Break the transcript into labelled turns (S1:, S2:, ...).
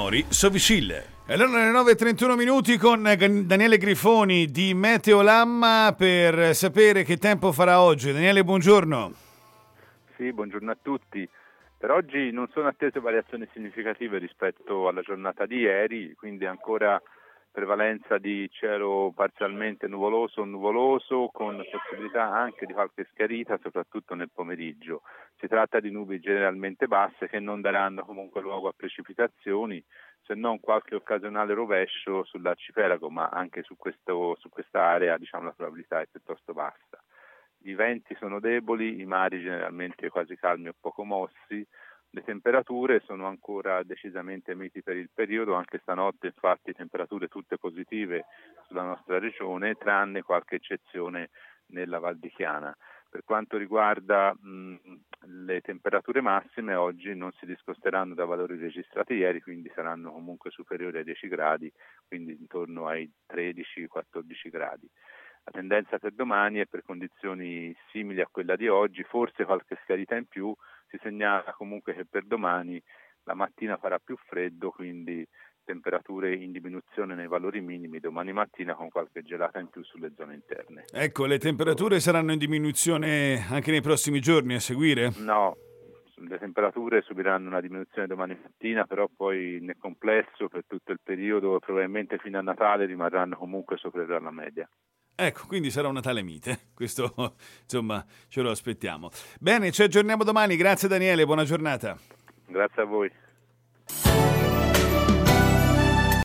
S1: Mori, Sovicille. E allora alle 9:31 minuti con Daniele Grifoni di Meteolamma per sapere che tempo farà oggi. Daniele, buongiorno.
S2: Sì, buongiorno a tutti. Per oggi non sono attese variazioni significative rispetto alla giornata di ieri, quindi ancora prevalenza di cielo parzialmente nuvoloso, con possibilità anche di qualche schiarita, soprattutto nel pomeriggio. Si tratta di nubi generalmente basse che non daranno comunque luogo a precipitazioni, se non qualche occasionale rovescio sull'arcipelago, ma anche su questa area la probabilità è piuttosto bassa. I venti sono deboli, i mari generalmente quasi calmi o poco mossi. Le temperature sono ancora decisamente miti per il periodo, anche stanotte infatti temperature tutte positive sulla nostra regione, tranne qualche eccezione nella Val di Chiana. Per quanto riguarda le temperature massime, oggi non si discosteranno da valori registrati ieri, quindi saranno comunque superiori ai 10 gradi, quindi intorno ai 13-14 gradi. La tendenza per domani è per condizioni simili a quella di oggi, forse qualche schiarita in più. Si segnala comunque che per domani la mattina farà più freddo, quindi temperature in diminuzione nei valori minimi domani mattina con qualche gelata in più sulle zone interne.
S1: Ecco, le temperature saranno in diminuzione anche nei prossimi giorni a seguire?
S2: No, le temperature subiranno una diminuzione domani mattina, però poi nel complesso per tutto il periodo, probabilmente fino a Natale, rimarranno comunque superiori alla media.
S1: Ecco, quindi sarà un Natale mite. Questo, insomma, ce lo aspettiamo. Bene, ci aggiorniamo domani. Grazie Daniele, buona giornata.
S2: Grazie a voi.